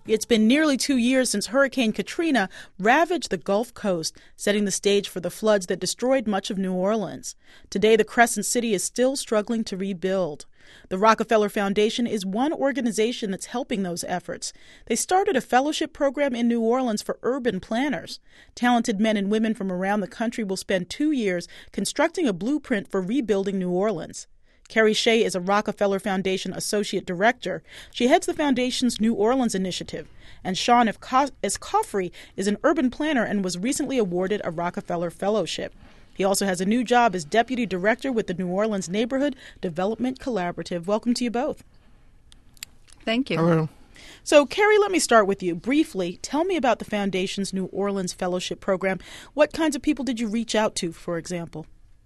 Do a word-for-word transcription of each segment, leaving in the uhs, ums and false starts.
It's been nearly two years since Hurricane Katrina ravaged the Gulf Coast, setting the stage for the floods that destroyed much of New Orleans. Today, the Crescent City is still struggling to rebuild. The Rockefeller Foundation is one organization that's helping those efforts. They started a fellowship program in New Orleans for urban planners. Talented men and women from around the country will spend two years constructing a blueprint for rebuilding New Orleans. Carrie Shea is a Rockefeller Foundation Associate Director. She heads the Foundation's New Orleans initiative. And Sean Escoffery is an urban planner and was recently awarded a Rockefeller Fellowship. He also has a new job as Deputy Director with the New Orleans Neighborhood Development Collaborative. Welcome to you both. Thank you. Hello. So, Carrie, let me start with you. Briefly, tell me about the Foundation's New Orleans Fellowship Program. What kinds of people did you reach out to, for example?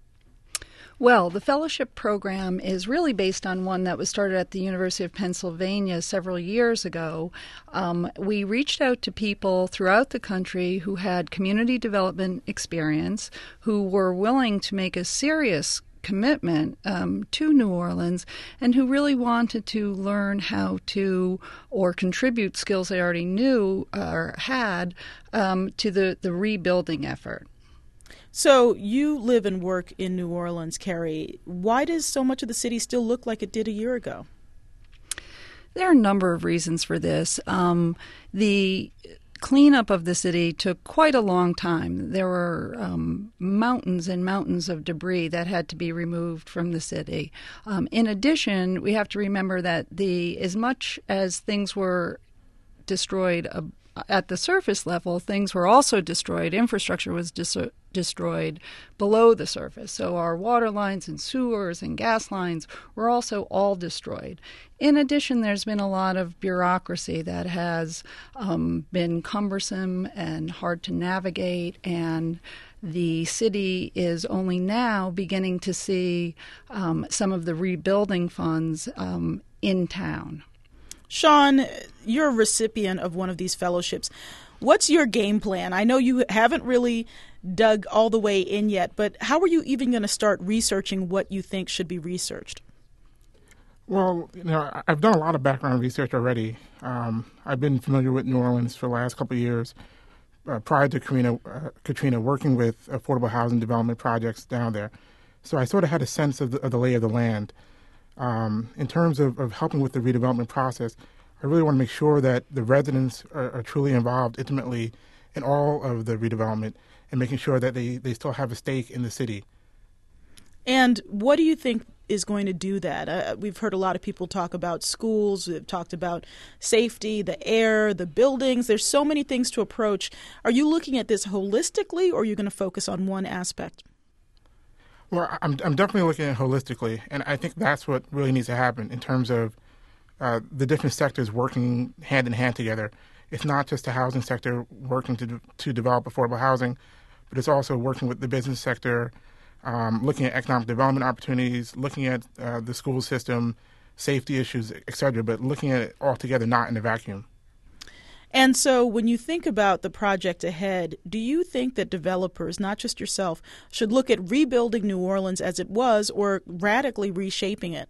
Well, the fellowship program is really based on one that was started at the University of Pennsylvania several years ago. Um, we reached out to people throughout the country who had community development experience, who were willing to make a serious commitment um, to New Orleans, and who really wanted to learn how to or contribute skills they already knew or had um, to the, the rebuilding effort. So you live and work in New Orleans, Carrie. Why does so much of the city still look like it did a year ago? There are a number of reasons for this. Um, the cleanup of the city took quite a long time. There were um, mountains and mountains of debris that had to be removed from the city. Um, in addition, we have to remember that the as much as things were destroyed uh, at the surface level, things were also destroyed. Infrastructure was dis- destroyed below the surface. So our water lines and sewers and gas lines were also all destroyed. In addition, there's been a lot of bureaucracy that has um, been cumbersome and hard to navigate, and the city is only now beginning to see um, some of the rebuilding funds um, in town. Sean, you're a recipient of one of these fellowships. What's your game plan? I know you haven't really dug all the way in yet, but how are you even going to start researching what you think should be researched? Well, you know, I've done a lot of background research already. Um, I've been familiar with New Orleans for the last couple of years, uh, prior to Katrina, uh, Katrina, working with affordable housing development projects down there. So I sort of had a sense of the, of the lay of the land. Um, in terms of, of helping with the redevelopment process, I really want to make sure that the residents are, are truly involved intimately in all of the redevelopment and making sure that they, they still have a stake in the city. And what do you think is going to do that? Uh, we've heard a lot of people talk about schools. We've talked about safety, the air, the buildings. There's so many things to approach. Are you looking at this holistically, or are you going to focus on one aspect? Well, I'm I'm definitely looking at it holistically, and I think that's what really needs to happen in terms of uh, the different sectors working hand in hand together. It's not just the housing sector working to to develop affordable housing, but it's also working with the business sector, um, looking at economic development opportunities, looking at uh, the school system, safety issues, et cetera, but looking at it all together, not in a vacuum. And so when you think about the project ahead, do you think that developers, not just yourself, should look at rebuilding New Orleans as it was or radically reshaping it?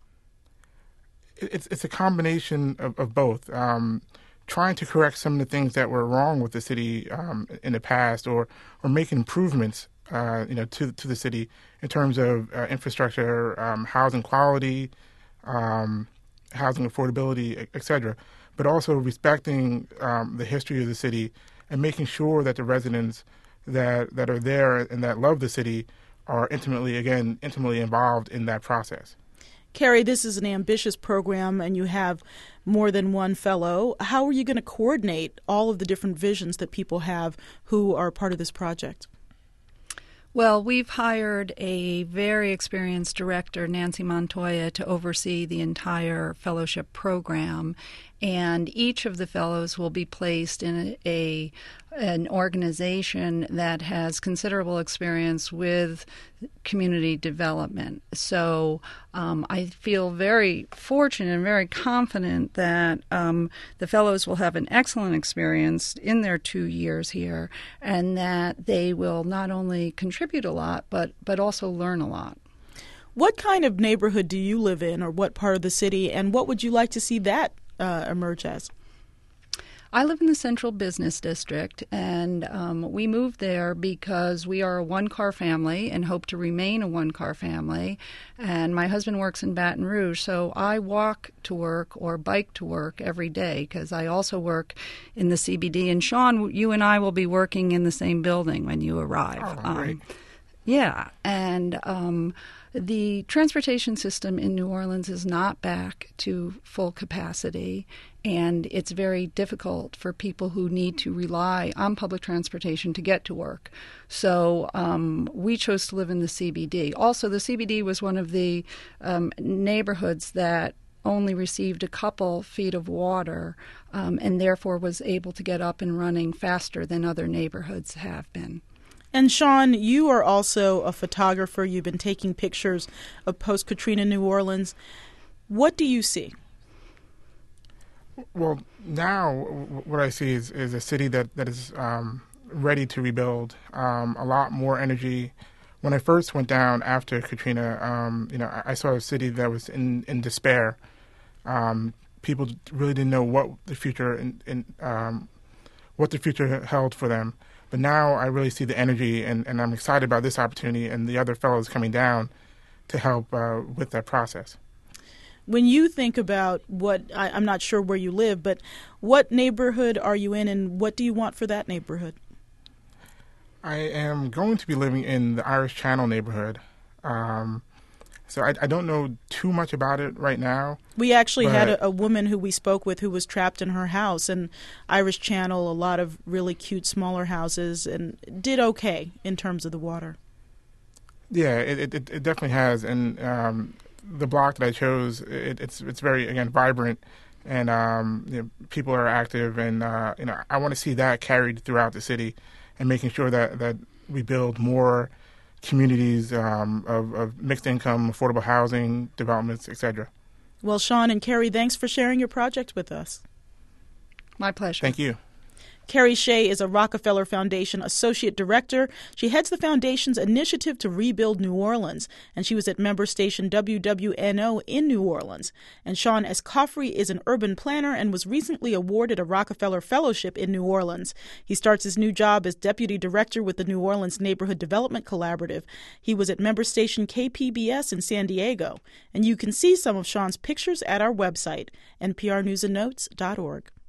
It's it's a combination of, of both. Um, trying to correct some of the things that were wrong with the city um, in the past, or or make improvements, uh, you know, to to the city in terms of uh, infrastructure, um, housing quality, um, housing affordability, et cetera. But also respecting um, the history of the city and making sure that the residents that that are there and that love the city are intimately, again, intimately involved in that process. Carrie, this is an ambitious program, and you have more than one fellow. How are you going to coordinate all of the different visions that people have who are part of this project? Well, we've hired a very experienced director, Nancy Montoya, to oversee the entire fellowship program, and each of the fellows will be placed in a, a an organization that has considerable experience with community development. So um, I feel very fortunate and very confident that um, the fellows will have an excellent experience in their two years here, and that they will not only contribute a lot, but, but also learn a lot. What kind of neighborhood do you live in, or what part of the city, and what would you like to see that uh, emerge as? I live in the Central Business District, and um, we moved there because we are a one-car family and hope to remain a one-car family. And my husband works in Baton Rouge, so I walk to work or bike to work every day because I also work in the C B D. And Sean, you and I will be working in the same building when you arrive. Oh, great. Um, yeah, and um, the transportation system in New Orleans is not back to full capacity, and it's very difficult for people who need to rely on public transportation to get to work. So um, we chose to live in the C B D. Also, the C B D was one of the um, neighborhoods that only received a couple feet of water um, and therefore was able to get up and running faster than other neighborhoods have been. And Sean, you are also a photographer. You've been taking pictures of post-Katrina New Orleans. What do you see? Well, now what I see is, is a city that, that is um, ready to rebuild, um, a lot more energy. When I first went down after Katrina, um, you know, I, I saw a city that was in, in despair. Um, people really didn't know what the future in, in, um, what the future held for them. But now I really see the energy, and, and I'm excited about this opportunity and the other fellows coming down to help uh, with that process. When you think about what, I, I'm not sure where you live, but what neighborhood are you in, and what do you want for that neighborhood? I am going to be living in the Irish Channel neighborhood. Um, so I, I don't know too much about it right now. We actually had a, a woman who we spoke with who was trapped in her house, and Irish Channel, a lot of really cute smaller houses, and did okay in terms of the water. Yeah, it, it, it definitely has. And um, the block that I chose, it, it's it's very, again, vibrant, and um, you know, people are active, and uh, you know, I want to see that carried throughout the city, and making sure that, that we build more communities um, of, of mixed income, affordable housing, developments, et cetera. Well, Sean and Carrie, thanks for sharing your project with us. My pleasure. Thank you. Carrie Shea is a Rockefeller Foundation Associate Director. She heads the Foundation's initiative to rebuild New Orleans, and she was at member station W W N O in New Orleans. And Sean Escoffery is an urban planner and was recently awarded a Rockefeller Fellowship in New Orleans. He starts his new job as Deputy Director with the New Orleans Neighborhood Development Collaborative. He was at member station K P B S in San Diego. And you can see some of Sean's pictures at our website, N P R news and notes dot org.